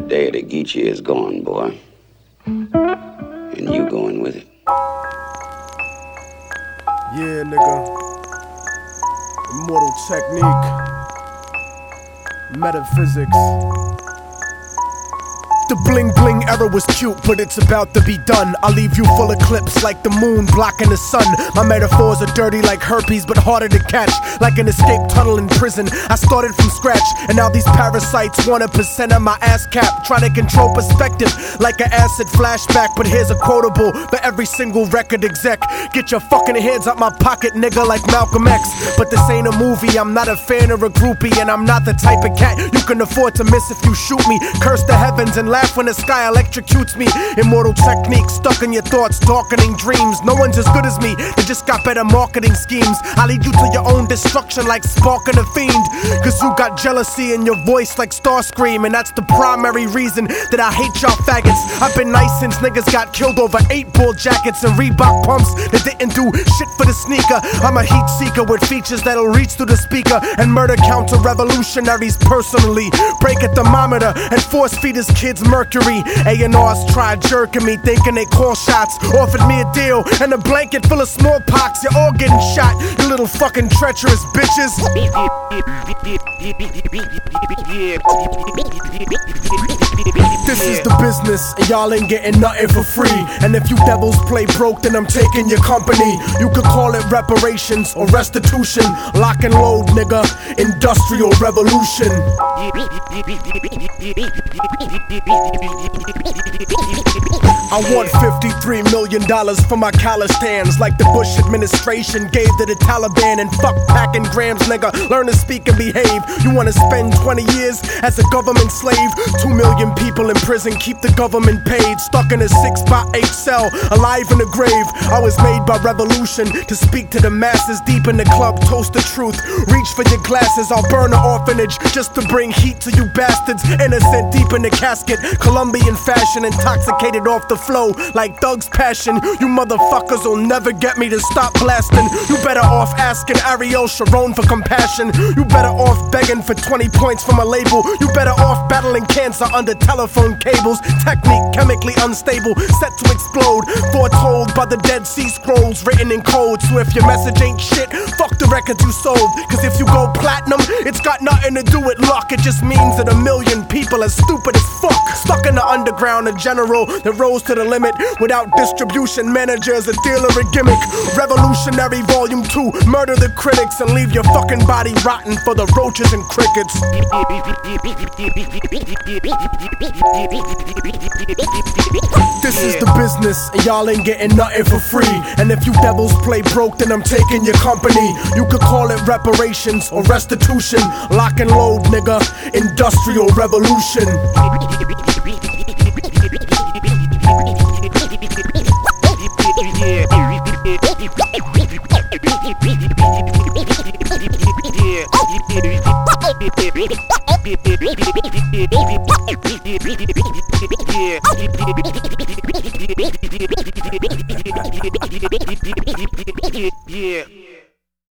day of the Geechee is gone, boy. And you going with it. Yeah, nigga. Immortal technique. Metaphysics. The bling bling era was cute, but it's about to be done. I'll leave you full of clips like the moon blocking the sun. My metaphors are dirty like herpes, but harder to catch. Like an escape tunnel in prison, I started from scratch. And now these parasites want 1% of my ass cap, trying to control perspective like an acid flashback. But here's a quotable for every single record exec: get your fucking hands out my pocket, nigga, like Malcolm X. But this ain't a movie, I'm not a fan or a groupie, and I'm not the type of cat you can afford to miss if you shoot me. Curse the heavens and laugh when the sky electrocutes me. Immortal technique stuck in your thoughts, darkening dreams. No one's as good as me, they just got better marketing schemes. I lead you to your own destruction like sparking a fiend. Cause you got jealousy in your voice like Starscream, and that's the primary reason that I hate y'all faggots. I've been nice since niggas got killed over 8-ball jackets and Reebok pumps that didn't do shit for the sneaker. I'm a heat seeker with features that'll reach through the speaker and murder counter revolutionaries personally. Break a thermometer and force feed his kids mercury. A&Rs tried jerking me, thinking they call shots. Offered me a deal and a blanket full of smallpox. You're all getting shot, you little fucking treacherous bitches. This is the business, and y'all ain't getting nothing for free. And if you devils play broke, then I'm taking your company. You could call it reparations or restitution. Lock and load, nigga. Industrial revolution. I want $53 million for my college stands, like the Bush administration gave to the Taliban. And fuck packing grams, nigga, learn to speak and behave. You wanna spend 20 years as a government slave? 2 million people in prison, keep the government paid. Stuck in a 6x8 cell, alive in the grave. I was made by revolution to speak to the masses. Deep in the club, toast the truth. Reach for your glasses, I'll burn an orphanage just to bring heat to you bastards. Innocent deep in the casket, Colombian fashion, intoxicated off the flow like Thug's passion. You motherfuckers will never get me to stop blasting. You better off asking Ariel Sharon for compassion. You better off begging for 20 points from a label. You better off battling cancer under telephone cables. Technique chemically unstable, set to explode. Foretold by the Dead Sea Scrolls, written in code. So if your message ain't shit, fuck the records you sold. Cause if you go platinum, it's got nothing to do with luck. It just means that 1 million people are stupid as fuck. Stuck in the underground, a general that rose to the limit. Without distribution managers, a dealer, a gimmick. Revolutionary Volume 2, murder the critics and leave your fucking body rotten for the roaches and crickets. This is the business, and y'all ain't getting nothing for free. And if you devils play broke, then I'm taking your company. You could call it reparations or restitution. Lock and load, nigga. Industrial revolution. Yeah.